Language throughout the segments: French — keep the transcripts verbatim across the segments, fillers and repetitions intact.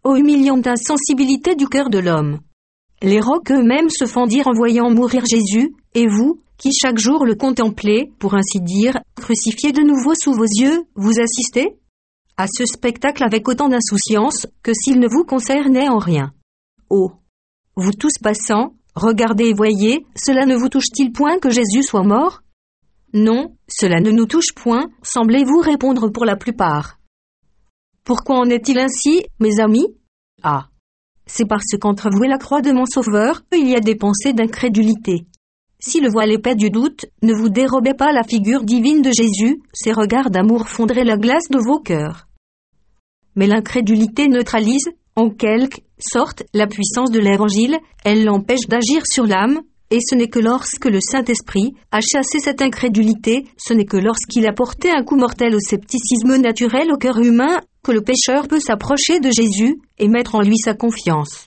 ô humiliante insensibilité du cœur de l'homme. Les rocs eux-mêmes se fendirent en voyant mourir Jésus, et vous, qui chaque jour le contemplez, pour ainsi dire, crucifié de nouveau sous vos yeux, vous assistez à ce spectacle avec autant d'insouciance que s'il ne vous concernait en rien. Oh! Vous tous passants, regardez et voyez, cela ne vous touche-t-il point que Jésus soit mort? Non, cela ne nous touche point, semblez-vous répondre pour la plupart. Pourquoi en est-il ainsi, mes amis? Ah! C'est parce qu'entre vous et la croix de mon Sauveur, il y a des pensées d'incrédulité. Si le voile épais du doute ne vous dérobait pas la figure divine de Jésus, ses regards d'amour fondraient la glace de vos cœurs. Mais l'incrédulité neutralise, en quelque sorte, la puissance de l'Évangile, elle l'empêche d'agir sur l'âme, et ce n'est que lorsque le Saint-Esprit a chassé cette incrédulité, ce n'est que lorsqu'il a porté un coup mortel au scepticisme naturel au cœur humain, que le pécheur peut s'approcher de Jésus et mettre en lui sa confiance.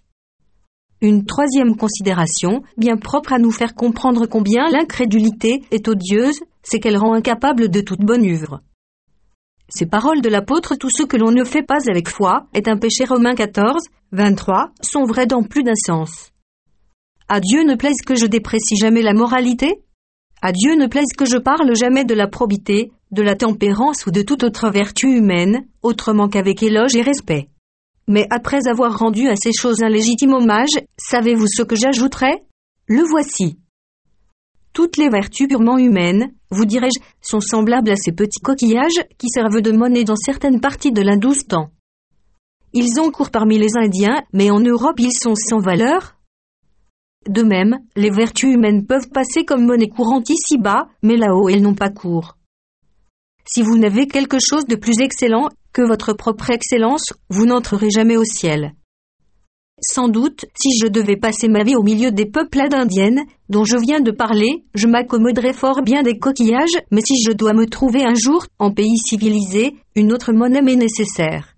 Une troisième considération, bien propre à nous faire comprendre combien l'incrédulité est odieuse, c'est qu'elle rend incapable de toute bonne œuvre. Ces paroles de l'apôtre, tout ce que l'on ne fait pas avec foi est un péché. Romains quatorze, vingt-trois, sont vraies dans plus d'un sens. À Dieu ne plaise que je déprécie jamais la moralité? À Dieu ne plaise que je parle jamais de la probité, de la tempérance ou de toute autre vertu humaine, autrement qu'avec éloge et respect. Mais après avoir rendu à ces choses un légitime hommage, savez-vous ce que j'ajouterai? Le voici. Toutes les vertus purement humaines, vous dirais-je, sont semblables à ces petits coquillages qui servent de monnaie dans certaines parties de l'Hindustan. Ils ont cours parmi les Indiens, mais en Europe ils sont sans valeur. De même, les vertus humaines peuvent passer comme monnaie courante ici-bas, mais là-haut elles n'ont pas cours. Si vous n'avez quelque chose de plus excellent que votre propre excellence, vous n'entrerez jamais au ciel. Sans doute, si je devais passer ma vie au milieu des peuplades indiennes, dont je viens de parler, je m'accommoderais fort bien des coquillages, mais si je dois me trouver un jour, en pays civilisé, une autre monnaie m'est nécessaire.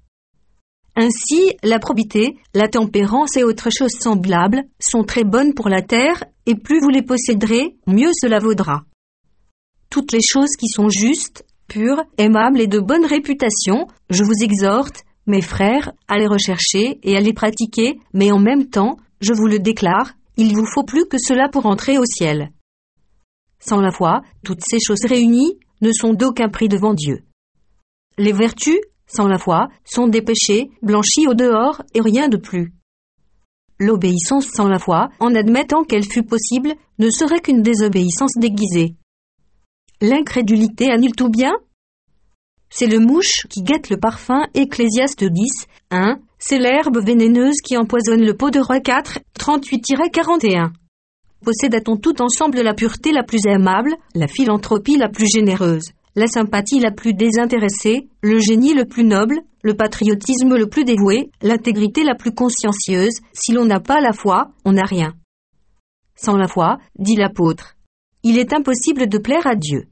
Ainsi, la probité, la tempérance et autres choses semblables, sont très bonnes pour la terre, et plus vous les posséderez, mieux cela vaudra. Toutes les choses qui sont justes, pures, aimables et de bonne réputation, je vous exhorte, mes frères, à les rechercher et à les pratiquer, mais en même temps, je vous le déclare, il vous faut plus que cela pour entrer au ciel. Sans la foi, toutes ces choses réunies ne sont d'aucun prix devant Dieu. Les vertus, sans la foi, sont des péchés, blanchis au dehors et rien de plus. L'obéissance sans la foi, en admettant qu'elle fût possible, ne serait qu'une désobéissance déguisée. L'incrédulité annule tout bien? C'est le mouche qui guette le parfum, Ecclésiaste dix, un, c'est l'herbe vénéneuse qui empoisonne le pot de roi quatre, trente-huit à quarante et un. Posséda-t-on tout ensemble la pureté la plus aimable, la philanthropie la plus généreuse, la sympathie la plus désintéressée, le génie le plus noble, le patriotisme le plus dévoué, l'intégrité la plus consciencieuse, si l'on n'a pas la foi, on n'a rien. Sans la foi, dit l'apôtre, il est impossible de plaire à Dieu.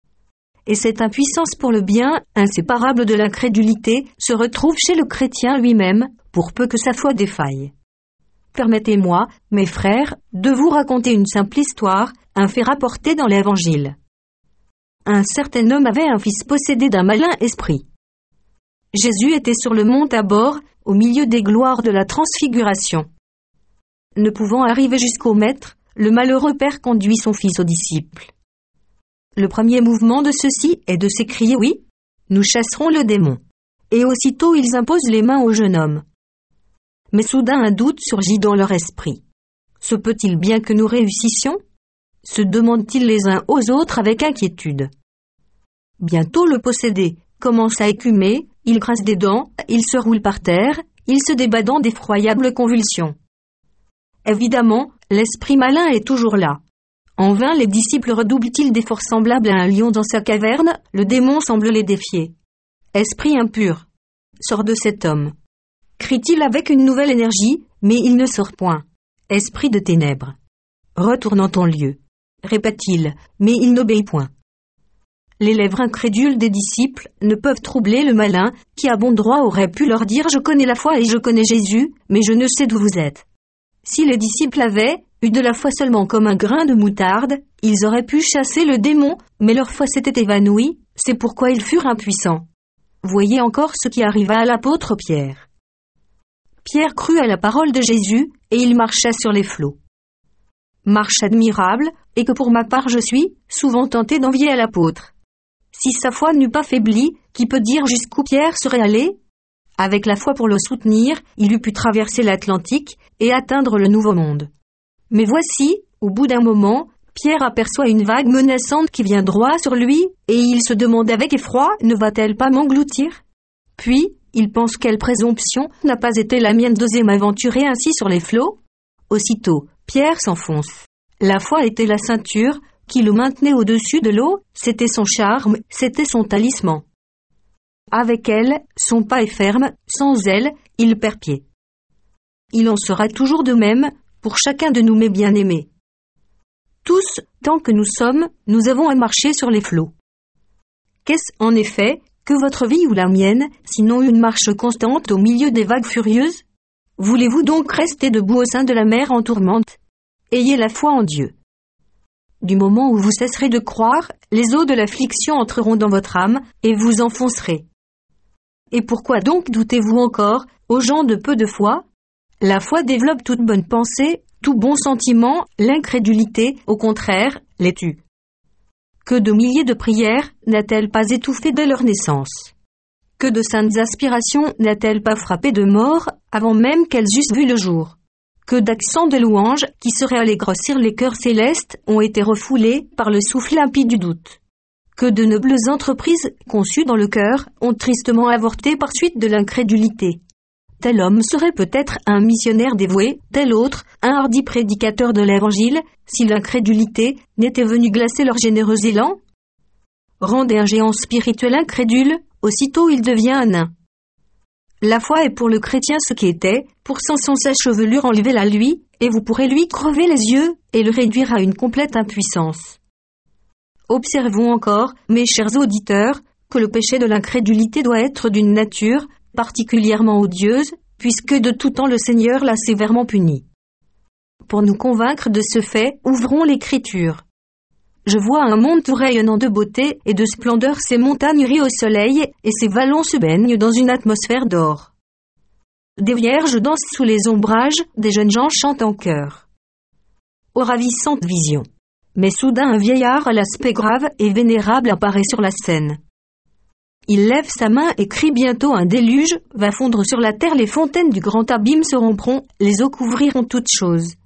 Et cette impuissance pour le bien, inséparable de l'incrédulité, se retrouve chez le chrétien lui-même, pour peu que sa foi défaille. Permettez-moi, mes frères, de vous raconter une simple histoire, un fait rapporté dans l'Évangile. Un certain homme avait un fils possédé d'un malin esprit. Jésus était sur le mont Tabor, au milieu des gloires de la transfiguration. Ne pouvant arriver jusqu'au maître, le malheureux père conduit son fils aux disciples. Le premier mouvement de ceux-ci est de s'écrier « Oui, nous chasserons le démon ». Et aussitôt ils imposent les mains au jeune homme. Mais soudain un doute surgit dans leur esprit. Se peut-il bien que nous réussissions? Se demandent-ils les uns aux autres avec inquiétude. Bientôt le possédé commence à écumer, il grince des dents, il se roule par terre, il se débat dans d'effroyables convulsions. Évidemment, l'esprit malin est toujours là. En vain les disciples redoublent-ils d'efforts semblables à un lion dans sa caverne, le démon semble les défier. Esprit impur, sors de cet homme. Crie-t-il avec une nouvelle énergie, mais il ne sort point. Esprit de ténèbres, retourne en ton lieu. Répète-t-il, mais il n'obéit point. Les lèvres incrédules des disciples ne peuvent troubler le malin, qui à bon droit aurait pu leur dire « Je connais la foi et je connais Jésus, mais je ne sais d'où vous êtes ». Si les disciples avaient eu de la foi seulement comme un grain de moutarde, ils auraient pu chasser le démon, mais leur foi s'était évanouie, c'est pourquoi ils furent impuissants. Voyez encore ce qui arriva à l'apôtre Pierre. Pierre crut à la parole de Jésus, et il marcha sur les flots. Marche admirable, et que pour ma part je suis, souvent tenté d'envier à l'apôtre. Si sa foi n'eût pas faibli, qui peut dire jusqu'où Pierre serait allé? Avec la foi pour le soutenir, il eût pu traverser l'Atlantique et atteindre le Nouveau Monde. Mais voici, au bout d'un moment, Pierre aperçoit une vague menaçante qui vient droit sur lui, et il se demande avec effroi, ne va-t-elle pas m'engloutir? Puis, il pense quelle présomption n'a pas été la mienne d'oser m'aventurer ainsi sur les flots? Aussitôt, Pierre s'enfonce. La foi était la ceinture qui le maintenait au-dessus de l'eau, c'était son charme, c'était son talisman. Avec elle, son pas est ferme, sans elle, il perd pied. Il en sera toujours de même pour chacun de nous mes bien-aimés. Tous, tant que nous sommes, nous avons à marcher sur les flots. Qu'est-ce, en effet, que votre vie ou la mienne, sinon une marche constante au milieu des vagues furieuses? Voulez-vous donc rester debout au sein de la mer en tourmente? Ayez la foi en Dieu. Du moment où vous cesserez de croire, les eaux de l'affliction entreront dans votre âme, et vous enfoncerez. Et pourquoi donc doutez-vous encore, aux gens de peu de foi? La foi développe toute bonne pensée, tout bon sentiment, l'incrédulité, au contraire, les tue. Que de milliers de prières n'a-t-elle pas étouffé dès leur naissance? Que de saintes aspirations n'a-t-elle pas frappé de mort avant même qu'elles eussent vu le jour? Que d'accents de louange qui seraient allés grossir les cœurs célestes ont été refoulés par le souffle limpide du doute? Que de nobles entreprises conçues dans le cœur ont tristement avorté par suite de l'incrédulité? Tel homme serait peut-être un missionnaire dévoué, tel autre, un hardi prédicateur de l'Évangile, si l'incrédulité n'était venue glacer leur généreux élan? Rendez un géant spirituel incrédule, aussitôt il devient un nain. La foi est pour le chrétien ce qu'était, pour Samson sa chevelure enlevez-la à lui, et vous pourrez lui crever les yeux et le réduire à une complète impuissance. Observons encore, mes chers auditeurs, que le péché de l'incrédulité doit être d'une nature particulièrement odieuse, puisque de tout temps le Seigneur l'a sévèrement puni. Pour nous convaincre de ce fait, ouvrons l'Écriture. Je vois un monde tout rayonnant de beauté et de splendeur, ses montagnes rient au soleil, et ses vallons se baignent dans une atmosphère d'or. Des vierges dansent sous les ombrages, des jeunes gens chantent en chœur. Ô ravissante vision! Mais soudain un vieillard à l'aspect grave et vénérable apparaît sur la scène. Il lève sa main et crie bientôt un déluge, va fondre sur la terre, les fontaines du grand abîme se rompront, les eaux couvriront toutes choses.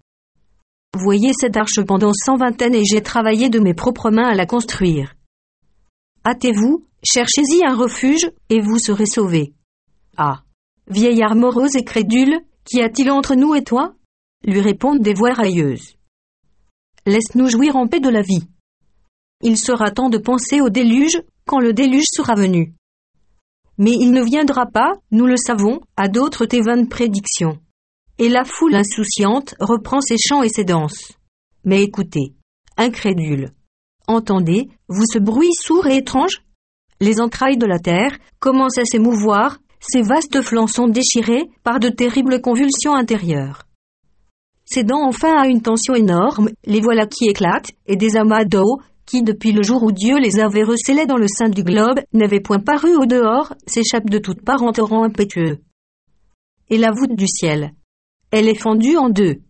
Voyez cette arche pendant cent vingtaines et j'ai travaillé de mes propres mains à la construire. Hâtez-vous, cherchez-y un refuge, et vous serez sauvés. Ah! Vieillard morose et crédule, qu'y a-t-il entre nous et toi? Lui répondent des voix railleuses. Laisse-nous jouir en paix de la vie. Il sera temps de penser au déluge, quand le déluge sera venu. Mais il ne viendra pas, nous le savons, à d'autres tes vaines prédictions. Et la foule insouciante reprend ses chants et ses danses. Mais écoutez, incrédule. Entendez, vous ce bruit sourd et étrange? Les entrailles de la terre commencent à s'émouvoir, ses vastes flancs sont déchirés par de terribles convulsions intérieures. Cédant enfin à une tension énorme, les voilà qui éclatent, et des amas d'eau, qui depuis le jour où Dieu les avait recélés dans le sein du globe, n'avaient point paru au dehors, s'échappent de toutes parts en torrents impétueux. Et la voûte du ciel, elle est fendue en deux.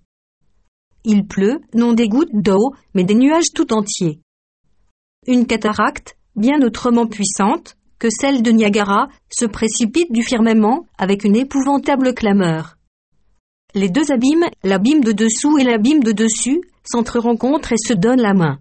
Il pleut, non des gouttes d'eau, mais des nuages tout entiers. Une cataracte, bien autrement puissante que celle de Niagara, se précipite du firmament avec une épouvantable clameur. Les deux abîmes, l'abîme de dessous et l'abîme de dessus, s'entre-rencontrent et se donnent la main.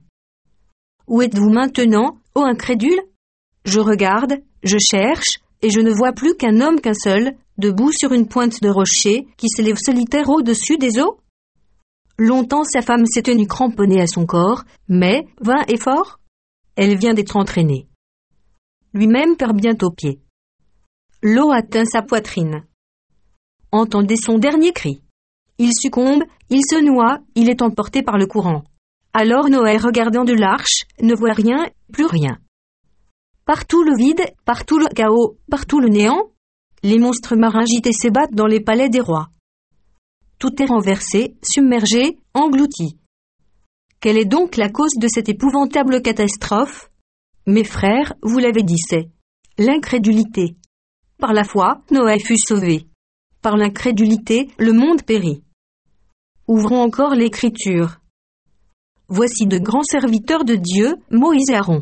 Où êtes-vous maintenant, ô incrédule? Je regarde, je cherche, et je ne vois plus qu'un homme qu'un seul, debout sur une pointe de rocher, qui s'élève solitaire au-dessus des eaux? Longtemps sa femme s'est tenue cramponnée à son corps, mais, vain effort, elle vient d'être entraînée. Lui-même perd bientôt pied. L'eau atteint sa poitrine. Entendez son dernier cri. Il succombe, il se noie, il est emporté par le courant. Alors Noé, regardant de l'arche, ne voit rien, plus rien. Partout le vide, partout le chaos, partout le néant. Les monstres marins agités s'ébattent dans les palais des rois. Tout est renversé, submergé, englouti. Quelle est donc la cause de cette épouvantable catastrophe? Mes frères, vous l'avez dit, c'est l'incrédulité. Par la foi, Noé fut sauvé. par l'incrédulité, le monde périt. Ouvrons encore l'Écriture. Voici de grands serviteurs de Dieu, Moïse et Aaron.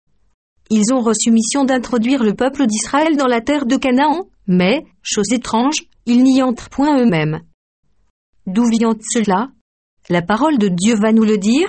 Ils ont reçu mission d'introduire le peuple d'Israël dans la terre de Canaan, mais, chose étrange, ils n'y entrent point eux-mêmes. D'où vient cela? La parole de Dieu va nous le dire.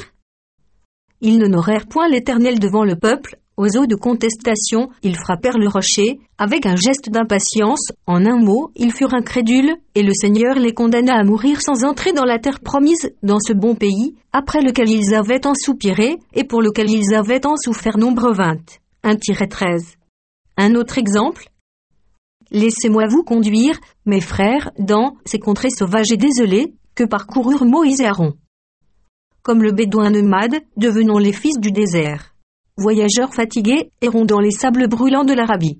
Ils n'honorèrent point l'Éternel devant le peuple, aux eaux de contestation, ils frappèrent le rocher, avec un geste d'impatience, en un mot, ils furent incrédules, et le Seigneur les condamna à mourir sans entrer dans la terre promise, dans ce bon pays, après lequel ils avaient tant soupiré, et pour lequel ils avaient tant souffert. Nombre vingt, un treize. Un autre exemple. Laissez-moi vous conduire, mes frères, dans ces contrées sauvages et désolées, que parcoururent Moïse et Aaron. Comme le bédouin nomade, devenons les fils du désert. Voyageurs fatigués, errons dans les sables brûlants de l'Arabie.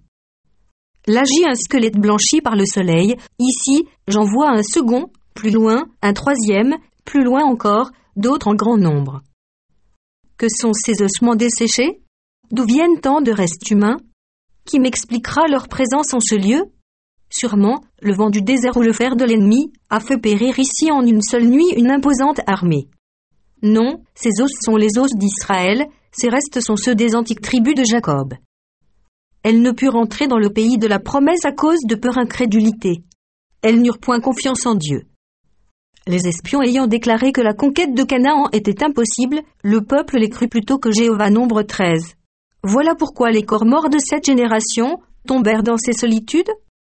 Là gît un squelette blanchi par le soleil, ici, j'en vois un second, plus loin, un troisième, plus loin encore, d'autres en grand nombre. Que sont ces ossements desséchés? D'où viennent tant de restes humains? Qui m'expliquera leur présence en ce lieu? Sûrement, le vent du désert ou le fer de l'ennemi a fait périr ici en une seule nuit une imposante armée. Non, ces os sont les os d'Israël, ces restes sont ceux des antiques tribus de Jacob. Elles ne purent entrer dans le pays de la promesse à cause de peur incrédulité. Elles n'eurent point confiance en Dieu. Les espions ayant déclaré que la conquête de Canaan était impossible, le peuple les crut plutôt que Jéhovah. Nombre treize. Voilà pourquoi les corps morts de cette génération tombèrent dans ces solitudes.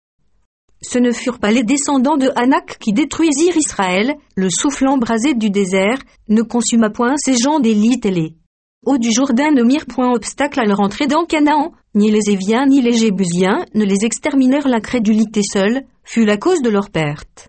Ce ne furent pas les descendants de Anak qui détruisirent Israël, le souffle embrasé du désert ne consuma point ces gens d'Élite et les eaux du Jourdain ne mirent point obstacle à leur entrée dans Canaan, ni les Éviens ni les Jébusiens ne les exterminèrent. L'incrédulité seule fut la cause de leur perte.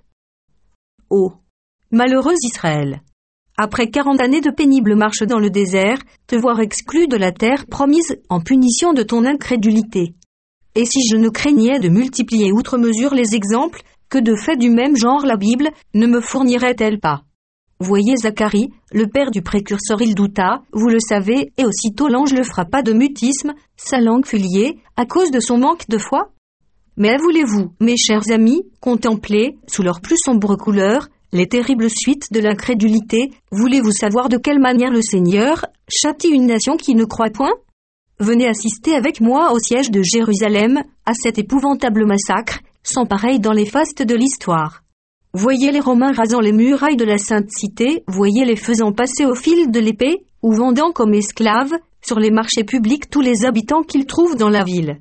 Oh, malheureux Israël! Après quarante années de pénible marche dans le désert, te voir exclu de la terre promise en punition de ton incrédulité. Et si je ne craignais de multiplier outre mesure les exemples, que de faits du même genre la Bible ne me fournirait-elle pas? Voyez Zacharie, le père du précurseur, il douta, vous le savez, et aussitôt l'ange le frappa de mutisme, sa langue fut liée, à cause de son manque de foi. Mais voulez-vous, mes chers amis, contempler, sous leur plus sombre couleur, les terribles suites de l'incrédulité? Voulez-vous savoir de quelle manière le Seigneur châtie une nation qui ne croit point? Venez assister avec moi au siège de Jérusalem, à cet épouvantable massacre, sans pareil dans les fastes de l'histoire. Voyez les Romains rasant les murailles de la sainte cité, voyez les faisant passer au fil de l'épée, ou vendant comme esclaves, sur les marchés publics tous les habitants qu'ils trouvent dans la ville.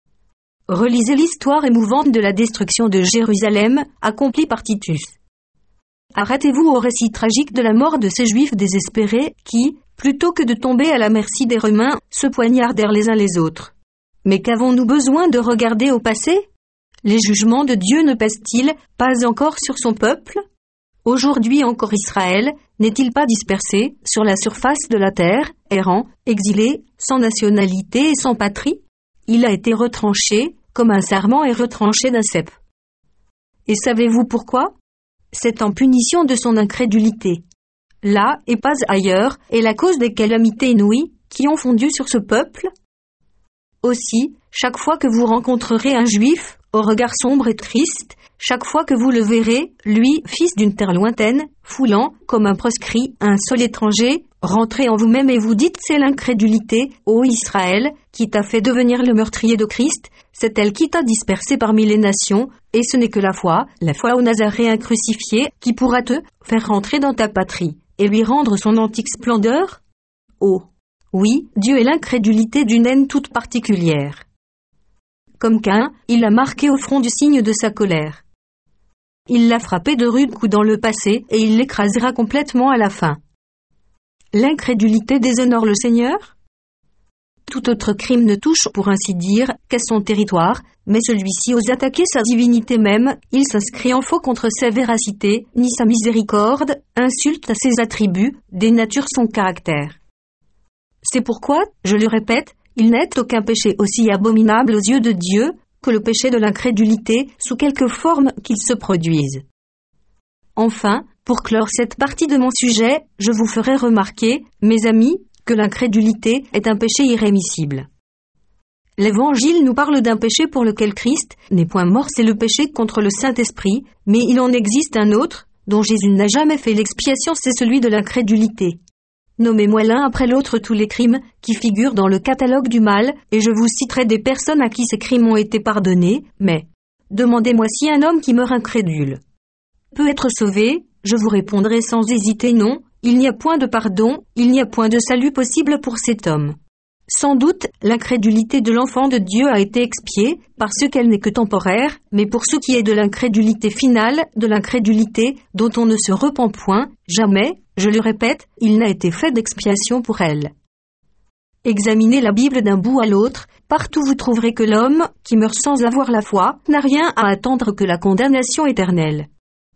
Relisez l'histoire émouvante de la destruction de Jérusalem, accomplie par Titus. Arrêtez-vous au récit tragique de la mort de ces Juifs désespérés, qui, plutôt que de tomber à la merci des Romains, se poignardèrent les uns les autres. Mais qu'avons-nous besoin de regarder au passé? Les jugements de Dieu ne pèsent-ils pas encore sur son peuple? Aujourd'hui encore Israël n'est-il pas dispersé sur la surface de la terre, errant, exilé, sans nationalité et sans patrie? Il a été retranché, comme un sarment est retranché d'un cep. Et savez-vous pourquoi? C'est en punition de son incrédulité. Là, et pas ailleurs, est la cause des calamités inouïes qui ont fondu sur ce peuple. Aussi, chaque fois que vous rencontrerez un juif, au regard sombre et triste, chaque fois que vous le verrez, lui, fils d'une terre lointaine, foulant, comme un proscrit, un sol étranger, rentrez en vous-même et vous dites: c'est l'incrédulité, ô Israël, qui t'a fait devenir le meurtrier de Christ, c'est elle qui t'a dispersé parmi les nations, et ce n'est que la foi, la foi au Nazaréen crucifié, qui pourra te faire rentrer dans ta patrie, et lui rendre son antique splendeur? Oh! Oui, Dieu est l'incrédulité d'une haine toute particulière. Comme Caïn, il l'a marqué au front du signe de sa colère. Il l'a frappé de rudes coups dans le passé, et il l'écrasera complètement à la fin. L'incrédulité déshonore le Seigneur? Tout autre crime ne touche, pour ainsi dire, qu'à son territoire, mais celui-ci ose attaquer sa divinité même, il s'inscrit en faux contre sa véracité, nie sa miséricorde, insulte à ses attributs, dénature son caractère. C'est pourquoi, je le répète, il n'est aucun péché aussi abominable aux yeux de Dieu que le péché de l'incrédulité, sous quelque forme qu'il se produise. Enfin, pour clore cette partie de mon sujet, je vous ferai remarquer, mes amis, que l'incrédulité est un péché irrémissible. L'Évangile nous parle d'un péché pour lequel Christ n'est point mort, c'est le péché contre le Saint-Esprit, mais il en existe un autre, dont Jésus n'a jamais fait l'expiation, c'est celui de l'incrédulité. Nommez-moi l'un après l'autre tous les crimes qui figurent dans le catalogue du mal, et je vous citerai des personnes à qui ces crimes ont été pardonnés, mais demandez-moi si un homme qui meurt incrédule peut être sauvé, je vous répondrai sans hésiter non, il n'y a point de pardon, il n'y a point de salut possible pour cet homme. Sans doute, l'incrédulité de l'enfant de Dieu a été expiée, parce qu'elle n'est que temporaire, mais pour ce qui est de l'incrédulité finale, de l'incrédulité dont on ne se repent point, jamais, je le répète, il n'a été fait d'expiation pour elle. Examinez la Bible d'un bout à l'autre, partout vous trouverez que l'homme, qui meurt sans avoir la foi, n'a rien à attendre que la condamnation éternelle.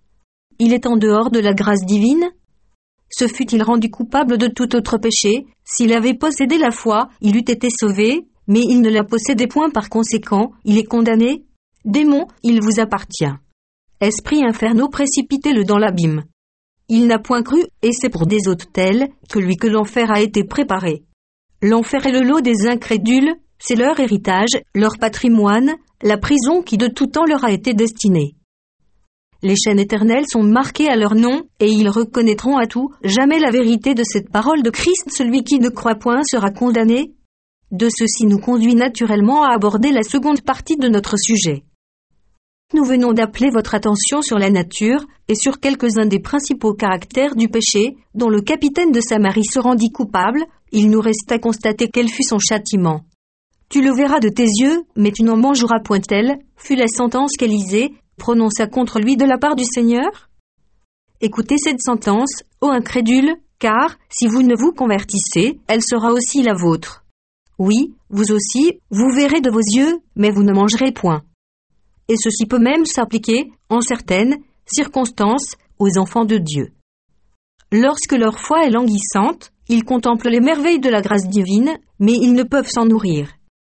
Il est en dehors de la grâce divine? Se fût-il rendu coupable de tout autre péché, s'il avait possédé la foi, il eût été sauvé, mais il ne la possédait point par conséquent, il est condamné? Démon, il vous appartient. Esprit infernaux, précipitez-le dans l'abîme. Il n'a point cru, et c'est pour des hôtes tels que lui que l'enfer a été préparé. L'enfer est le lot des incrédules, c'est leur héritage, leur patrimoine, la prison qui de tout temps leur a été destinée. Les chaînes éternelles sont marquées à leur nom, et ils reconnaîtront à tout jamais la vérité de cette parole de Christ. Celui qui ne croit point sera condamné. De ceci nous conduit naturellement à aborder la seconde partie de notre sujet. Nous venons d'appeler votre attention sur la nature et sur quelques-uns des principaux caractères du péché, dont le capitaine de Samarie se rendit coupable. Il nous reste à constater quel fut son châtiment. Tu le verras de tes yeux, mais tu n'en mangeras point, telle fut la sentence qu'Élisée prononça contre lui de la part du Seigneur? Écoutez cette sentence, ô incrédule, car, si vous ne vous convertissez, elle sera aussi la vôtre. Oui, vous aussi, vous verrez de vos yeux, mais vous ne mangerez point. Et ceci peut même s'appliquer, en certaines circonstances, aux enfants de Dieu. Lorsque leur foi est languissante, ils contemplent les merveilles de la grâce divine, mais ils ne peuvent s'en nourrir.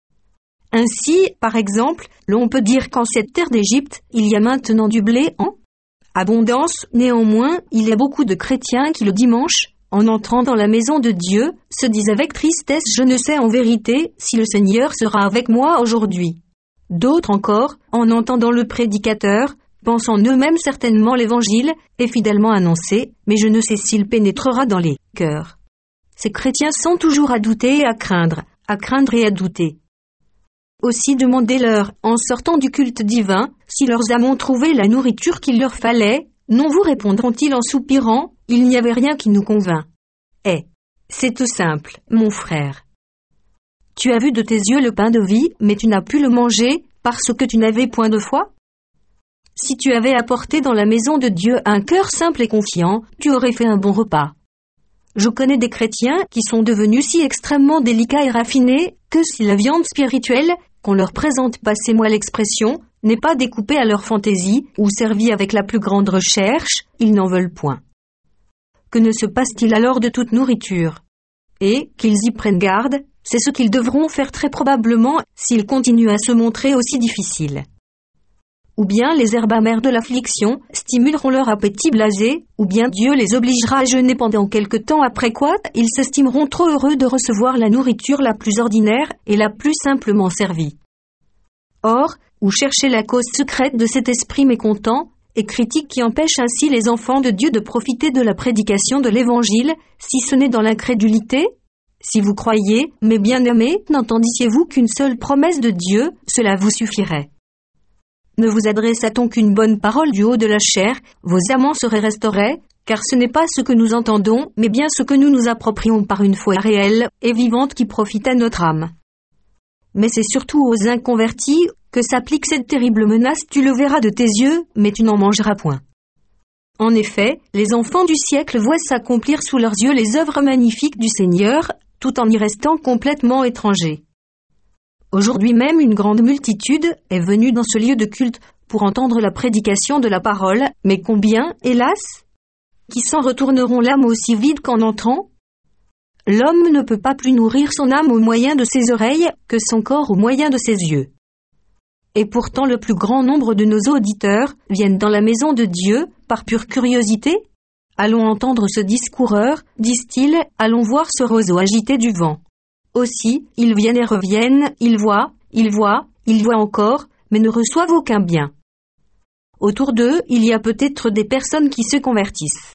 Ainsi, par exemple, l'on peut dire qu'en cette terre d'Égypte, il y a maintenant du blé en abondance. Néanmoins, il y a beaucoup de chrétiens qui le dimanche, en entrant dans la maison de Dieu, se disent avec tristesse « Je ne sais en vérité si le Seigneur sera avec moi aujourd'hui ». D'autres encore, en entendant le prédicateur, pensent en eux-mêmes certainement l'Évangile est fidèlement annoncé, mais je ne sais s'il pénétrera dans les cœurs. Ces chrétiens sont toujours à douter et à craindre, à craindre et à douter. Aussi demandez-leur, en sortant du culte divin, si leurs âmes ont trouvé la nourriture qu'il leur fallait, non vous répondront-ils en soupirant, il n'y avait rien qui nous convint. Eh, c'est tout simple, mon frère. Tu as vu de tes yeux le pain de vie, mais tu n'as pu le manger, parce que tu n'avais point de foi? Si tu avais apporté dans la maison de Dieu un cœur simple et confiant, tu aurais fait un bon repas. Je connais des chrétiens qui sont devenus si extrêmement délicats et raffinés, que si la viande spirituelle, qu'on leur présente, passez-moi l'expression, n'est pas découpée à leur fantaisie, ou servie avec la plus grande recherche, ils n'en veulent point. Que ne se passe-t-il alors de toute nourriture? Et, qu'ils y prennent garde, c'est ce qu'ils devront faire très probablement, s'ils continuent à se montrer aussi difficiles. Ou bien les herbes amères de l'affliction stimuleront leur appétit blasé, ou bien Dieu les obligera à jeûner pendant quelque temps, après quoi ils s'estimeront trop heureux de recevoir la nourriture la plus ordinaire et la plus simplement servie. Or, où chercher la cause secrète de cet esprit mécontent et critique qui empêche ainsi les enfants de Dieu de profiter de la prédication de l'Évangile, si ce n'est dans l'incrédulité? Si vous croyez, mes bien-aimés, n'entendissiez-vous qu'une seule promesse de Dieu, cela vous suffirait. Ne vous adressa-t-on qu'une bonne parole du haut de la chair, vos amants seraient restaurés, car ce n'est pas ce que nous entendons, mais bien ce que nous nous approprions par une foi réelle et vivante qui profite à notre âme. Mais c'est surtout aux inconvertis que s'applique cette terrible menace, tu le verras de tes yeux, mais tu n'en mangeras point. En effet, les enfants du siècle voient s'accomplir sous leurs yeux les œuvres magnifiques du Seigneur, tout en y restant complètement étrangers. Aujourd'hui même, une grande multitude est venue dans ce lieu de culte pour entendre la prédication de la parole, mais combien, hélas, qui s'en retourneront l'âme aussi vide qu'en entrant? L'homme ne peut pas plus nourrir son âme au moyen de ses oreilles que son corps au moyen de ses yeux. Et pourtant le plus grand nombre de nos auditeurs viennent dans la maison de Dieu par pure curiosité. Allons entendre ce discoureur, disent-ils, allons voir ce roseau agité du vent. Aussi, ils viennent et reviennent, ils voient, ils voient, ils voient encore, mais ne reçoivent aucun bien. Autour d'eux, il y a peut-être des personnes qui se convertissent.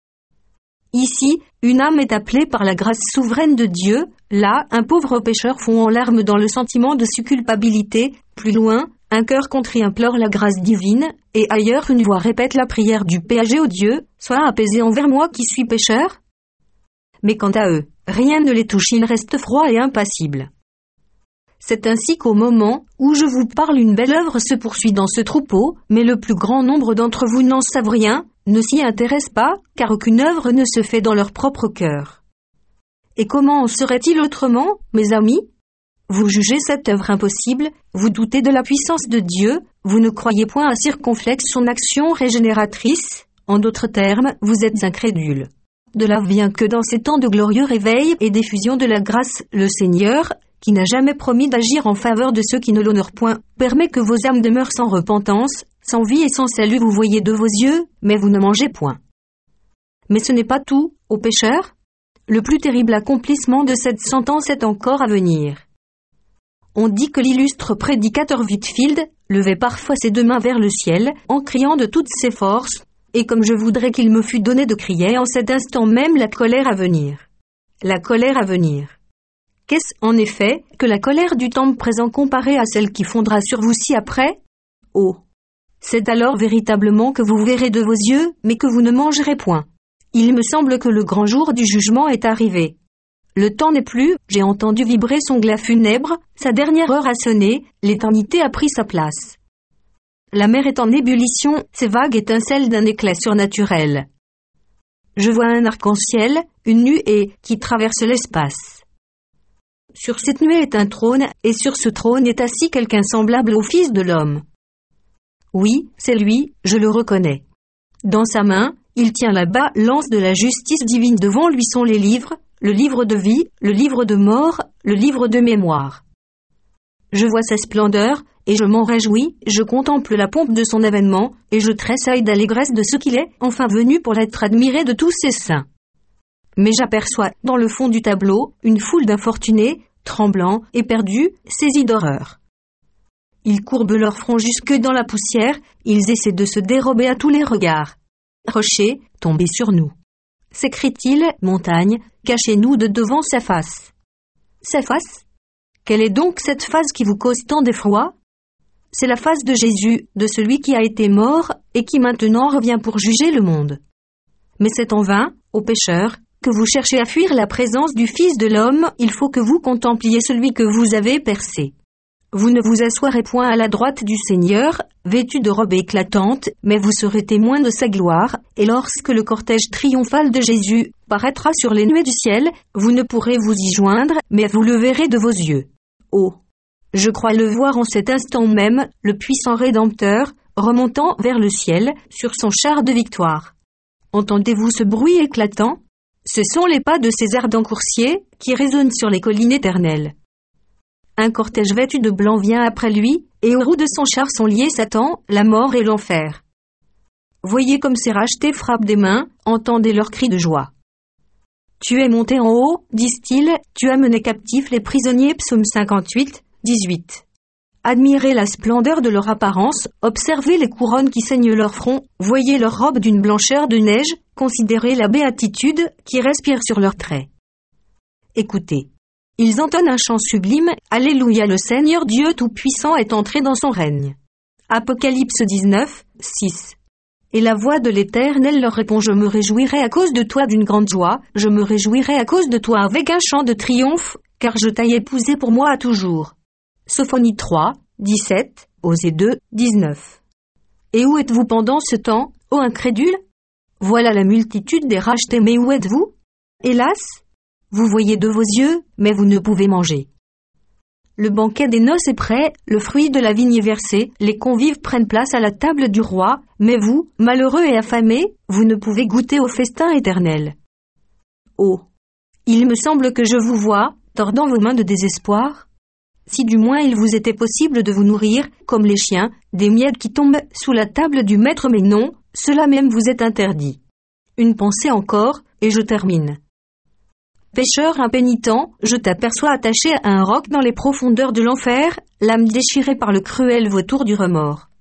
Ici, une âme est appelée par la grâce souveraine de Dieu, là, un pauvre pécheur fond en larmes dans le sentiment de sa culpabilité, plus loin, un cœur contrit implore la grâce divine, et ailleurs une voix répète la prière du péché au Dieu, sois apaisé envers moi qui suis pécheur. Mais quant à eux, rien ne les touche, ils restent froids et impassibles. C'est ainsi qu'au moment où je vous parle, une belle œuvre se poursuit dans ce troupeau, mais le plus grand nombre d'entre vous n'en savent rien, ne s'y intéressent pas, car aucune œuvre ne se fait dans leur propre cœur. Et comment en serait-il autrement, mes amis? Vous jugez cette œuvre impossible, vous doutez de la puissance de Dieu, vous ne croyez point à circonflexe son action régénératrice, en d'autres termes, vous êtes incrédules. De là vient que dans ces temps de glorieux réveil et d'effusion de la grâce, le Seigneur, qui n'a jamais promis d'agir en faveur de ceux qui ne l'honorent point, permet que vos âmes demeurent sans repentance, sans vie et sans salut. Vous voyez de vos yeux, mais vous ne mangez point. Mais ce n'est pas tout, ô pécheurs. Le plus terrible accomplissement de cette sentence est encore à venir. On dit que l'illustre prédicateur Whitefield levait parfois ses deux mains vers le ciel, en criant de toutes ses forces, et comme je voudrais qu'il me fût donné de crier en cet instant même la colère à venir. La colère à venir. Qu'est-ce, en effet, que la colère du temps présent comparée à celle qui fondra sur vous ci après? Oh! C'est alors véritablement que vous verrez de vos yeux, mais que vous ne mangerez point. Il me semble que le grand jour du jugement est arrivé. Le temps n'est plus, j'ai entendu vibrer son glas funèbre, sa dernière heure a sonné, l'éternité a pris sa place. La mer est en ébullition, ses vagues étincellent d'un éclat surnaturel. Je vois un arc-en-ciel, une nuée, qui traverse l'espace. Sur cette nuée est un trône, et sur ce trône est assis quelqu'un semblable au Fils de l'homme. Oui, c'est lui, je le reconnais. Dans sa main, il tient la balance de la justice divine. Devant lui sont les livres, le livre de vie, le livre de mort, le livre de mémoire. Je vois sa splendeur, et je m'en réjouis, je contemple la pompe de son avènement, et je tressaille d'allégresse de ce qu'il est, enfin venu pour l'être admiré de tous ses saints. Mais j'aperçois, dans le fond du tableau, une foule d'infortunés, tremblants, éperdus, saisis d'horreur. Ils courbent leur front jusque dans la poussière, ils essaient de se dérober à tous les regards. Rocher, tombez sur nous. S'écrie-t-il, montagne, cachez-nous de devant sa face. Sa face? Quelle est donc cette face qui vous cause tant d'effroi? C'est la face de Jésus, de celui qui a été mort, et qui maintenant revient pour juger le monde. Mais c'est en vain, ô pécheurs, que vous cherchez à fuir la présence du Fils de l'homme, il faut que vous contempliez celui que vous avez percé. Vous ne vous asseoirez point à la droite du Seigneur, vêtu de robes éclatantes, mais vous serez témoins de sa gloire, et lorsque le cortège triomphal de Jésus paraîtra sur les nuées du ciel, vous ne pourrez vous y joindre, mais vous le verrez de vos yeux. Oh! Je crois le voir en cet instant même, le puissant Rédempteur, remontant vers le ciel, sur son char de victoire. Entendez-vous ce bruit éclatant? Ce sont les pas de ces ardents coursiers, qui résonnent sur les collines éternelles. Un cortège vêtu de blanc vient après lui, et aux roues de son char sont liés Satan, la mort et l'enfer. Voyez comme ces rachetés frappent des mains, entendez leurs cris de joie. Tu es monté en haut, disent-ils, tu as mené captifs les prisonniers. Psaume cinquante-huit, dix-huit. Admirez la splendeur de leur apparence, observez les couronnes qui ceignent leur front, voyez leurs robes d'une blancheur de neige, considérez la béatitude qui respire sur leurs traits. Écoutez. Ils entonnent un chant sublime, Alléluia, le Seigneur Dieu Tout-Puissant est entré dans son règne. Apocalypse dix-neuf, six. Et la voix de l'Éternel leur répond, je me réjouirai à cause de toi d'une grande joie, je me réjouirai à cause de toi avec un chant de triomphe, car je t'ai épousé pour moi à toujours. Sophonie trois, dix-sept, Osée deux, dix-neuf. Et où êtes-vous pendant ce temps, ô incrédule? Voilà la multitude des rachetés, mais où êtes-vous? Hélas! Vous voyez de vos yeux, mais vous ne pouvez manger. Le banquet des noces est prêt, le fruit de la vigne est versé, les convives prennent place à la table du roi, mais vous, malheureux et affamés, vous ne pouvez goûter au festin éternel. Oh! Il me semble que je vous vois, tordant vos mains de désespoir. Si du moins il vous était possible de vous nourrir, comme les chiens, des miettes qui tombent sous la table du maître, mais non, cela même vous est interdit. Une pensée encore, et je termine. pécheur impénitent, je t'aperçois attaché à un roc dans les profondeurs de l'enfer, l'âme déchirée par le cruel vautour du remords.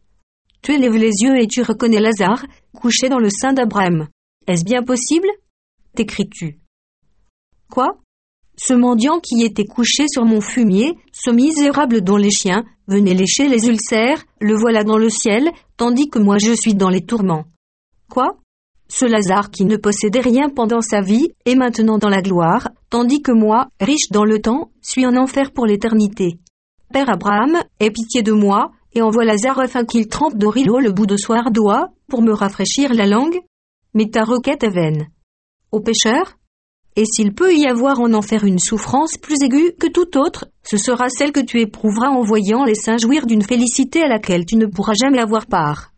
Tu élèves les yeux et tu reconnais Lazare, couché dans le sein d'Abraham. Est-ce bien possible? T'écris-tu. Quoi? Ce mendiant qui était couché sur mon fumier, ce misérable dont les chiens venaient lécher les ulcères, le voilà dans le ciel, tandis que moi je suis dans les tourments. Quoi? Ce Lazare qui ne possédait rien pendant sa vie, est maintenant dans la gloire, tandis que moi, riche dans le temps, suis en enfer pour l'éternité. Père Abraham, aie pitié de moi, et envoie Lazare afin qu'il trempe d'Orilo le bout de son ardois, pour me rafraîchir la langue. Mais ta requête est vaine. Ô pécheur? Et s'il peut y avoir en enfer une souffrance plus aiguë que toute autre, ce sera celle que tu éprouveras en voyant les saints jouir d'une félicité à laquelle tu ne pourras jamais avoir part.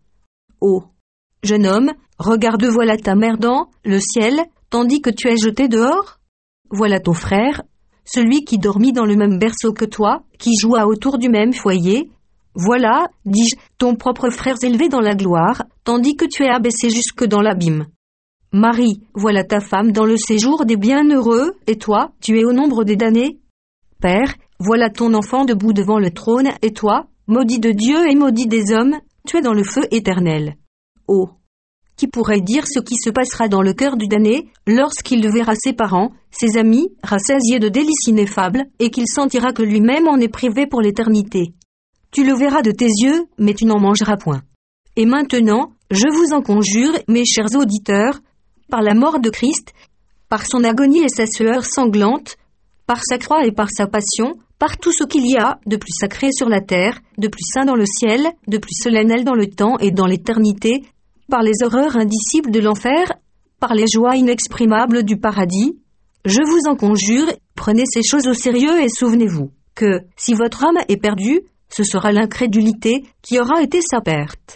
Ô jeune homme, regarde, voilà ta mère dans le ciel, tandis que tu es jeté dehors. Voilà ton frère, celui qui dormit dans le même berceau que toi, qui joua autour du même foyer. Voilà, dis-je, ton propre frère élevé dans la gloire, tandis que tu es abaissé jusque dans l'abîme. Marie, voilà ta femme dans le séjour des bienheureux, et toi, tu es au nombre des damnés. Père, voilà ton enfant debout devant le trône, et toi, maudit de Dieu et maudit des hommes, tu es dans le feu éternel. Oh! Qui pourrait dire ce qui se passera dans le cœur du damné, lorsqu'il verra ses parents, ses amis, rassasiés de délices ineffables, et qu'il sentira que lui-même en est privé pour l'éternité. Tu le verras de tes yeux, mais tu n'en mangeras point. Et maintenant, je vous en conjure, mes chers auditeurs, par la mort de Christ, par son agonie et sa sueur sanglante, par sa croix et par sa passion, par tout ce qu'il y a de plus sacré sur la terre, de plus saint dans le ciel, de plus solennel dans le temps et dans l'éternité, par les horreurs indicibles de l'enfer, par les joies inexprimables du paradis, je vous en conjure, prenez ces choses au sérieux et souvenez-vous que, si votre âme est perdue, ce sera l'incrédulité qui aura été sa perte.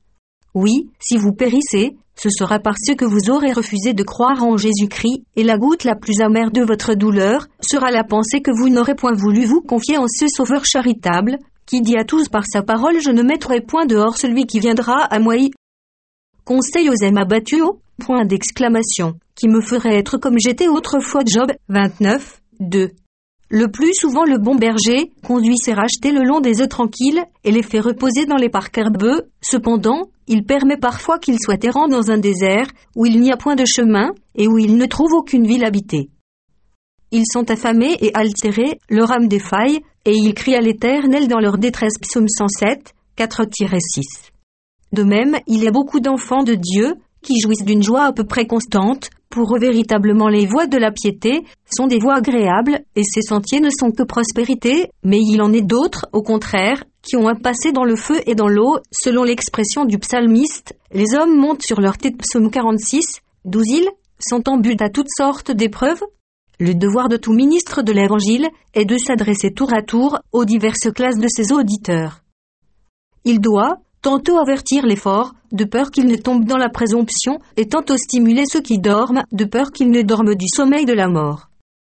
Oui, si vous périssez, ce sera parce que vous aurez refusé de croire en Jésus-Christ, et la goutte la plus amère de votre douleur sera la pensée que vous n'aurez point voulu vous confier en ce Sauveur charitable, qui dit à tous par sa parole, je ne mettrai point dehors celui qui viendra à moi. Conseil aux âmes abattues, point d'exclamation, qui me ferait être comme j'étais autrefois. Job vingt-neuf, deux. Le plus souvent le bon berger conduit ses rachetés le long des eaux tranquilles et les fait reposer dans les parcs herbeux. Cependant, il permet parfois qu'ils soient errants dans un désert où il n'y a point de chemin et où ils ne trouvent aucune ville habitée. Ils sont affamés et altérés, leur âme défaille, et ils crient à l'Éternel dans leur détresse. Psaume cent sept, quatre à six. De même, il y a beaucoup d'enfants de Dieu qui jouissent d'une joie à peu près constante. Pour eux, véritablement, les voies de la piété sont des voies agréables, et ces sentiers ne sont que prospérité, mais il en est d'autres, au contraire, qui ont un passé dans le feu et dans l'eau, selon l'expression du psalmiste. Les hommes montent sur leur tête. Psaume quarante-six, douze. Ils sont en but à toutes sortes d'épreuves. Le devoir de tout ministre de l'Évangile est de s'adresser tour à tour aux diverses classes de ses auditeurs. Il doit tantôt avertir les forts, de peur qu'ils ne tombent dans la présomption, et tantôt stimuler ceux qui dorment, de peur qu'ils ne dorment du sommeil de la mort.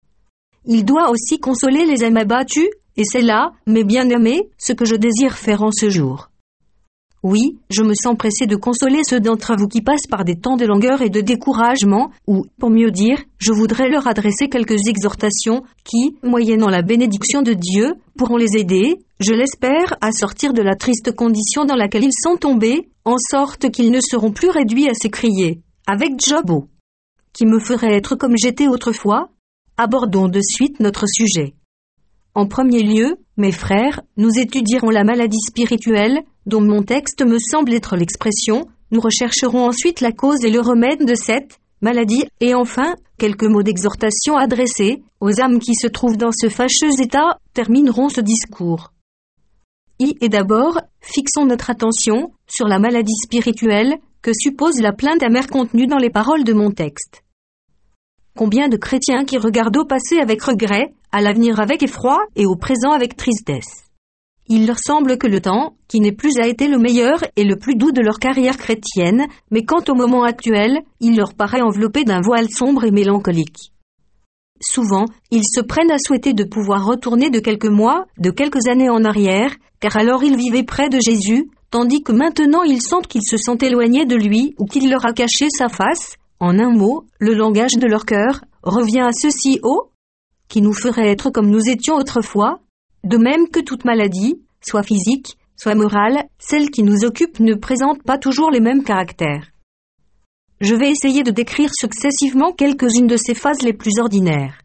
Il doit aussi consoler les âmes abattues, et c'est là, mes bien-aimés, ce que je désire faire en ce jour. Oui, je me sens pressé de consoler ceux d'entre vous qui passent par des temps de langueur et de découragement, ou, pour mieux dire, je voudrais leur adresser quelques exhortations qui, moyennant la bénédiction de Dieu, pourront les aider, je l'espère, à sortir de la triste condition dans laquelle ils sont tombés, en sorte qu'ils ne seront plus réduits à s'écrier, avec Job, qui me ferait être comme j'étais autrefois. Abordons de suite notre sujet. En premier lieu, mes frères, nous étudierons la maladie spirituelle, dont mon texte me semble être l'expression. Nous rechercherons ensuite la cause et le remède de cette maladie, et enfin, quelques mots d'exhortation adressés aux âmes qui se trouvent dans ce fâcheux état termineront ce discours. I et d'abord, fixons notre attention sur la maladie spirituelle que suppose la plainte amère contenue dans les paroles de mon texte. Combien de chrétiens qui regardent au passé avec regret, à l'avenir avec effroi et au présent avec tristesse. Il leur semble que le temps, qui n'est plus a été le meilleur et le plus doux de leur carrière chrétienne, mais quant au moment actuel, il leur paraît enveloppé d'un voile sombre et mélancolique. Souvent, ils se prennent à souhaiter de pouvoir retourner de quelques mois, de quelques années en arrière, car alors ils vivaient près de Jésus, tandis que maintenant ils sentent qu'ils se sont éloignés de lui ou qu'il leur a caché sa face, en un mot, le langage de leur cœur, revient à ceci haut, qui nous ferait être comme nous étions autrefois, de même que toute maladie, soit physique, soit morale, celle qui nous occupe ne présente pas toujours les mêmes caractères. Je vais essayer de décrire successivement quelques-unes de ces phases les plus ordinaires.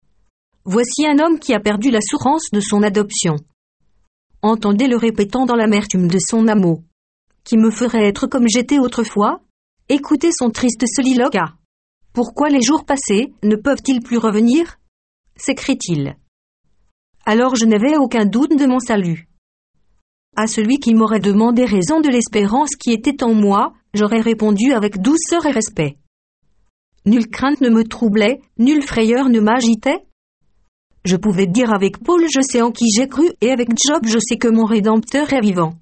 Voici un homme qui a perdu l'assurance de son adoption. Entendez-le répétant dans l'amertume de son amour. Qui me ferait être comme j'étais autrefois? Écoutez son triste soliloque. Ah. Pourquoi les jours passés ne peuvent-ils plus revenir? S'écrie-t-il. Alors je n'avais aucun doute de mon salut. À celui qui m'aurait demandé raison de l'espérance qui était en moi, j'aurais répondu avec douceur et respect. Nulle crainte ne me troublait, nulle frayeur ne m'agitait. Je pouvais dire avec Paul, je sais en qui j'ai cru, et avec Job, je sais que mon Rédempteur est vivant.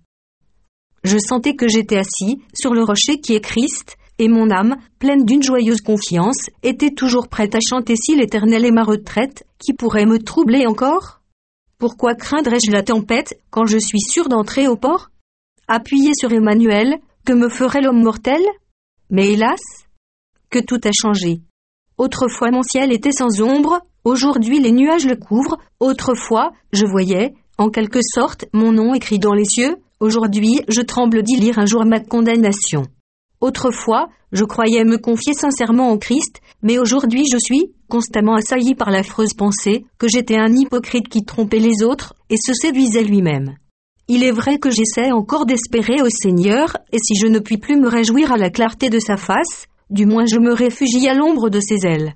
Je sentais que j'étais assis sur le rocher qui est Christ, et mon âme, pleine d'une joyeuse confiance, était toujours prête à chanter si l'Éternel est ma retraite, qui pourrait me troubler encore? Pourquoi craindrais-je la tempête, quand je suis sûr d'entrer au port? Appuyé sur Emmanuel, que me ferait l'homme mortel? Mais hélas, que tout a changé. Autrefois mon ciel était sans ombre, aujourd'hui les nuages le couvrent, autrefois, je voyais, en quelque sorte, mon nom écrit dans les cieux, aujourd'hui, je tremble d'y lire un jour ma condamnation. Autrefois, je croyais me confier sincèrement au Christ, mais aujourd'hui je suis constamment assailli par l'affreuse pensée que j'étais un hypocrite qui trompait les autres et se séduisait lui-même. Il est vrai que j'essaie encore d'espérer au Seigneur, et si je ne puis plus me réjouir à la clarté de sa face, du moins je me réfugie à l'ombre de ses ailes.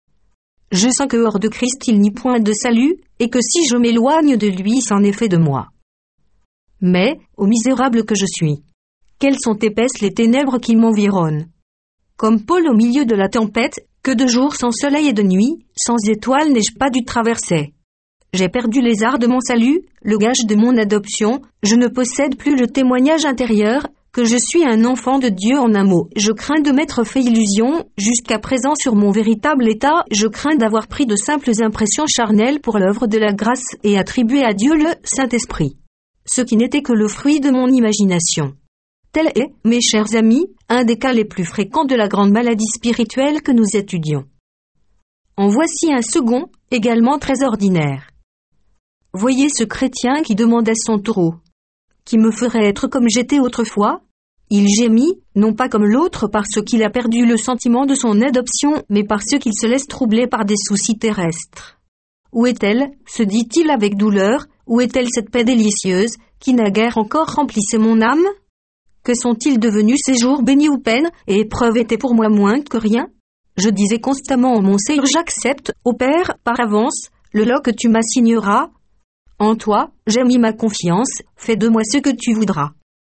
Je sens que hors de Christ il n'y a point de salut, et que si je m'éloigne de lui, c'en est fait de moi. Mais, ô misérable que je suis, quelles sont épaisses les ténèbres qui m'environnent. Comme Paul au milieu de la tempête, que de jours sans soleil et de nuit, sans étoiles n'ai-je pas dû traverser. J'ai perdu les arts de mon salut, le gage de mon adoption, je ne possède plus le témoignage intérieur, que je suis un enfant de Dieu en un mot. Je crains de m'être fait illusion, jusqu'à présent sur mon véritable état, je crains d'avoir pris de simples impressions charnelles pour l'œuvre de la grâce et attribué à Dieu le Saint-Esprit. Ce qui n'était que le fruit de mon imagination. Tel est, mes chers amis, un des cas les plus fréquents de la grande maladie spirituelle que nous étudions. En voici un second, également très ordinaire. Voyez ce chrétien qui demande à son taureau. Qui me ferait être comme j'étais autrefois? Il gémit, non pas comme l'autre parce qu'il a perdu le sentiment de son adoption, mais parce qu'il se laisse troubler par des soucis terrestres. Où est-elle, se dit-il avec douleur, où est-elle cette paix délicieuse, qui naguère encore remplissait mon âme? Que sont-ils devenus ces jours bénis ou peines, et épreuves étaient pour moi moins que rien? Je disais constamment en mon Seigneur, j'accepte, ô Père, par avance, le lot que tu m'assigneras. En toi, j'ai mis ma confiance, fais de moi ce que tu voudras.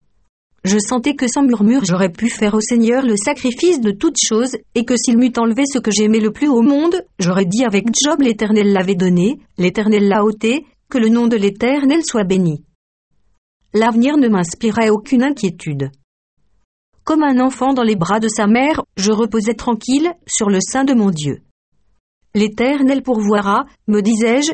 Je sentais que sans murmure j'aurais pu faire au Seigneur le sacrifice de toutes choses, et que s'il m'eût enlevé ce que j'aimais le plus au monde, j'aurais dit avec Job, l'Éternel l'avait donné, l'Éternel l'a ôté, que le nom de l'Éternel soit béni. L'avenir ne m'inspirait aucune inquiétude. Comme un enfant dans les bras de sa mère, je reposais tranquille sur le sein de mon Dieu. L'Éternel pourvoira, me disais-je.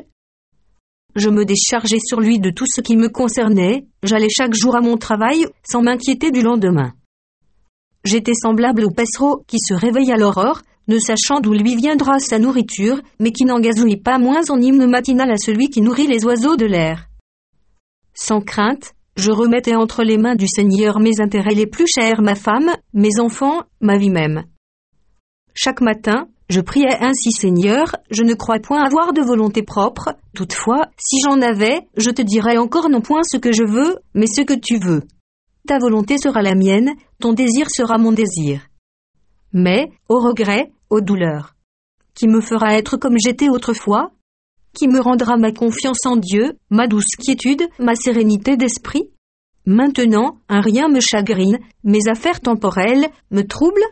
Je me déchargeais sur lui de tout ce qui me concernait, j'allais chaque jour à mon travail, sans m'inquiéter du lendemain. J'étais semblable au passereau qui se réveille à l'aurore, ne sachant d'où lui viendra sa nourriture, mais qui n'engazouille pas moins en hymne matinal à celui qui nourrit les oiseaux de l'air. Sans crainte, je remettais entre les mains du Seigneur mes intérêts les plus chers, ma femme, mes enfants, ma vie même. Chaque matin, je priais ainsi, Seigneur, je ne crois point avoir de volonté propre, toutefois, si j'en avais, je te dirais encore non point ce que je veux, mais ce que tu veux. Ta volonté sera la mienne, ton désir sera mon désir. Mais, au regret, aux douleurs. Qui me fera être comme j'étais autrefois? Qui me rendra ma confiance en Dieu, ma douce quiétude, ma sérénité d'esprit? Maintenant, un rien me chagrine, mes affaires temporelles me troublent?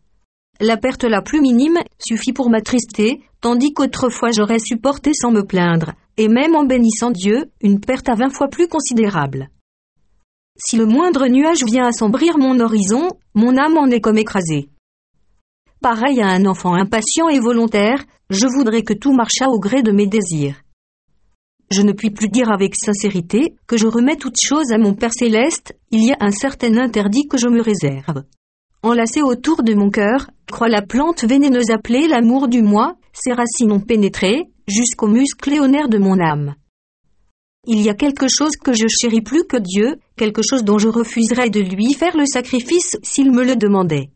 La perte la plus minime suffit pour m'attrister, tandis qu'autrefois j'aurais supporté sans me plaindre, et même en bénissant Dieu, une perte à vingt fois plus considérable. Si le moindre nuage vient assombrir mon horizon, mon âme en est comme écrasée. Pareil à un enfant impatient et volontaire, je voudrais que tout marchât au gré de mes désirs. Je ne puis plus dire avec sincérité que je remets toutes choses à mon Père céleste, il y a un certain interdit que je me réserve. Enlacé autour de mon cœur, croît la plante vénéneuse appelée l'amour du moi, ses racines ont pénétré, jusqu'aux muscles et aux nerfs de mon âme. Il y a quelque chose que je chéris plus que Dieu, quelque chose dont je refuserais de lui faire le sacrifice s'il me le demandait.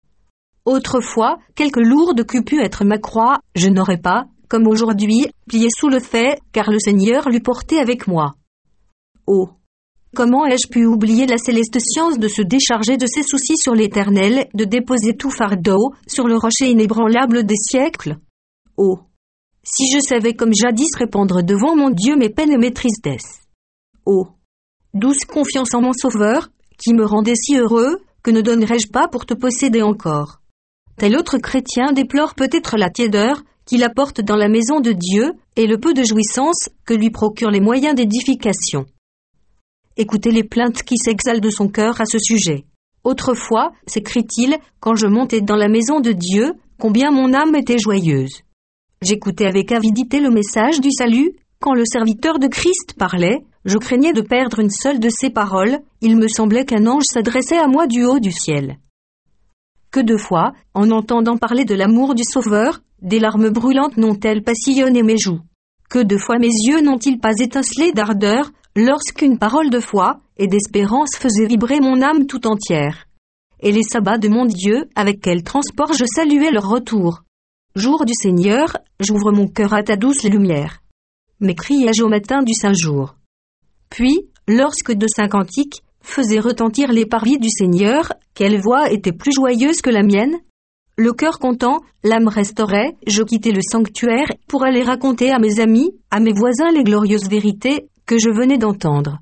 Autrefois, quelque lourde qu'eût pu être ma croix, je n'aurais pas, comme aujourd'hui, plié sous le fait, car le Seigneur l'eût porté avec moi. Oh! Comment ai-je pu oublier la céleste science de se décharger de ses soucis sur l'Éternel, de déposer tout fardeau sur le rocher inébranlable des siècles? Oh! Si je savais comme jadis répandre devant mon Dieu mes peines et mes tristesses. Oh! Douce confiance en mon Sauveur, qui me rendait si heureux, que ne donnerais-je pas pour te posséder encore? Tel autre chrétien déplore peut-être la tiédeur qu'il apporte dans la maison de Dieu, et le peu de jouissance que lui procurent les moyens d'édification. Écoutez les plaintes qui s'exhalent de son cœur à ce sujet. Autrefois, s'écrie-t-il, quand je montais dans la maison de Dieu, combien mon âme était joyeuse. J'écoutais avec avidité le message du salut, quand le serviteur de Christ parlait, je craignais de perdre une seule de ses paroles, il me semblait qu'un ange s'adressait à moi du haut du ciel. Que de fois, en entendant parler de l'amour du Sauveur, des larmes brûlantes n'ont-elles pas sillonné mes joues? Que de fois mes yeux n'ont-ils pas étincelé d'ardeur, lorsqu'une parole de foi et d'espérance faisait vibrer mon âme tout entière? Et les sabbats de mon Dieu, avec quel transport je saluais leur retour. Jour du Seigneur, j'ouvre mon cœur à ta douce lumière. M'écriai-je au matin du saint jour. Puis, lorsque de saints cantiques faisaient retentir les parvis du Seigneur, quelle voix était plus joyeuse que la mienne? Le cœur content, l'âme restaurée, je quittai le sanctuaire pour aller raconter à mes amis, à mes voisins les glorieuses vérités que je venais d'entendre.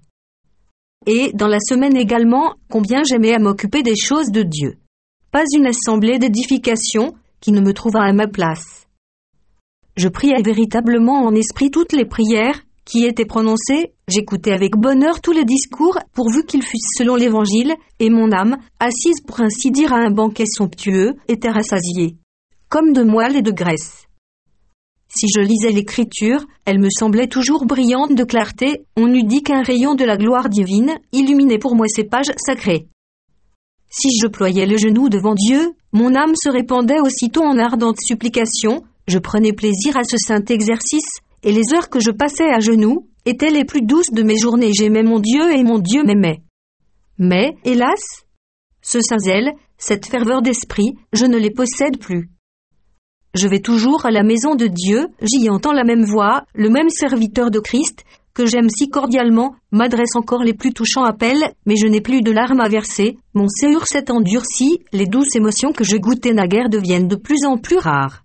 Et, dans la semaine également, combien j'aimais à m'occuper des choses de Dieu. Pas une assemblée d'édification qui ne me trouva à ma place. Je priais véritablement en esprit toutes les prières qui étaient prononcées, j'écoutais avec bonheur tous les discours, pourvu qu'ils fussent selon l'Évangile, et mon âme, assise pour ainsi dire à un banquet somptueux, était rassasiée, comme de moelle et de graisse. Si je lisais l'Écriture, elle me semblait toujours brillante de clarté, on eût dit qu'un rayon de la gloire divine illuminait pour moi ces pages sacrées. Si je ployais le genou devant Dieu, mon âme se répandait aussitôt en ardente supplication, je prenais plaisir à ce saint exercice, et les heures que je passais à genoux étaient les plus douces de mes journées. J'aimais mon Dieu et mon Dieu m'aimait. Mais, hélas, ce saint zèle, cette ferveur d'esprit, je ne les possède plus. Je vais toujours à la maison de Dieu, j'y entends la même voix, le même serviteur de Christ, que j'aime si cordialement, m'adresse encore les plus touchants appels, mais je n'ai plus de larmes à verser, mon cœur s'est endurci, les douces émotions que je goûtais naguère deviennent de plus en plus rares.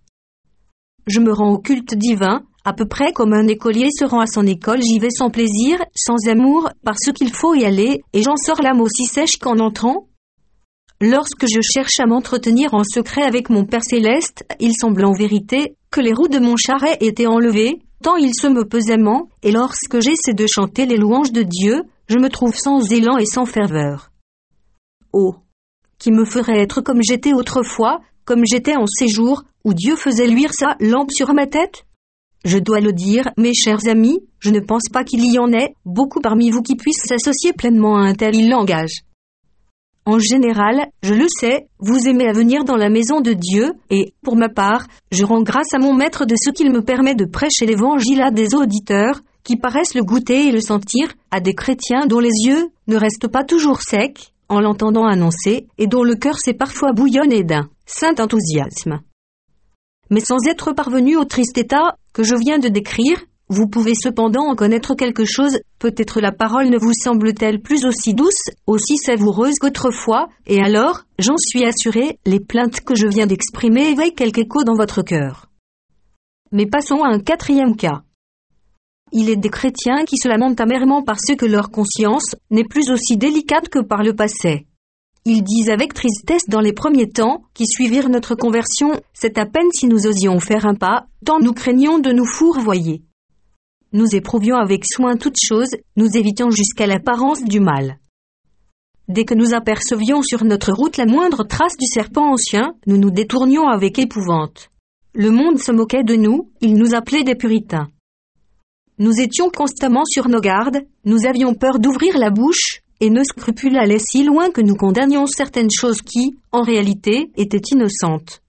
Je me rends au culte divin, à peu près comme un écolier se rend à son école, j'y vais sans plaisir, sans amour, parce qu'il faut y aller, et j'en sors l'âme aussi sèche qu'en entrant. Lorsque je cherche à m'entretenir en secret avec mon Père Céleste, il semble en vérité que les roues de mon charret étaient enlevées, tant il se meut pesamment, et lorsque j'essaie de chanter les louanges de Dieu, je me trouve sans élan et sans ferveur. Oh! Qui me ferait être comme j'étais autrefois, comme j'étais en séjour, où Dieu faisait luire sa lampe sur ma tête? Je dois le dire, mes chers amis, je ne pense pas qu'il y en ait beaucoup parmi vous qui puissent s'associer pleinement à un tel langage. En général, je le sais, vous aimez à venir dans la maison de Dieu, et, pour ma part, je rends grâce à mon Maître de ce qu'il me permet de prêcher l'Évangile à des auditeurs, qui paraissent le goûter et le sentir, à des chrétiens dont les yeux ne restent pas toujours secs, en l'entendant annoncer, et dont le cœur s'est parfois bouillonné d'un saint enthousiasme. Mais sans être parvenu au triste état que je viens de décrire, vous pouvez cependant en connaître quelque chose, peut-être la parole ne vous semble-t-elle plus aussi douce, aussi savoureuse qu'autrefois, et alors, j'en suis assuré, les plaintes que je viens d'exprimer éveillent quelque écho dans votre cœur. Mais passons à un quatrième cas. Il est des chrétiens qui se lamentent amèrement parce que leur conscience n'est plus aussi délicate que par le passé. Ils disent avec tristesse dans les premiers temps, qui suivirent notre conversion, c'est à peine si nous osions faire un pas, tant nous craignions de nous fourvoyer. Nous éprouvions avec soin toutes choses, nous évitions jusqu'à l'apparence du mal. Dès que nous apercevions sur notre route la moindre trace du serpent ancien, nous nous détournions avec épouvante. Le monde se moquait de nous, il nous appelait des puritains. Nous étions constamment sur nos gardes, nous avions peur d'ouvrir la bouche, et nos scrupules allaient si loin que nous condamnions certaines choses qui, en réalité, étaient innocentes.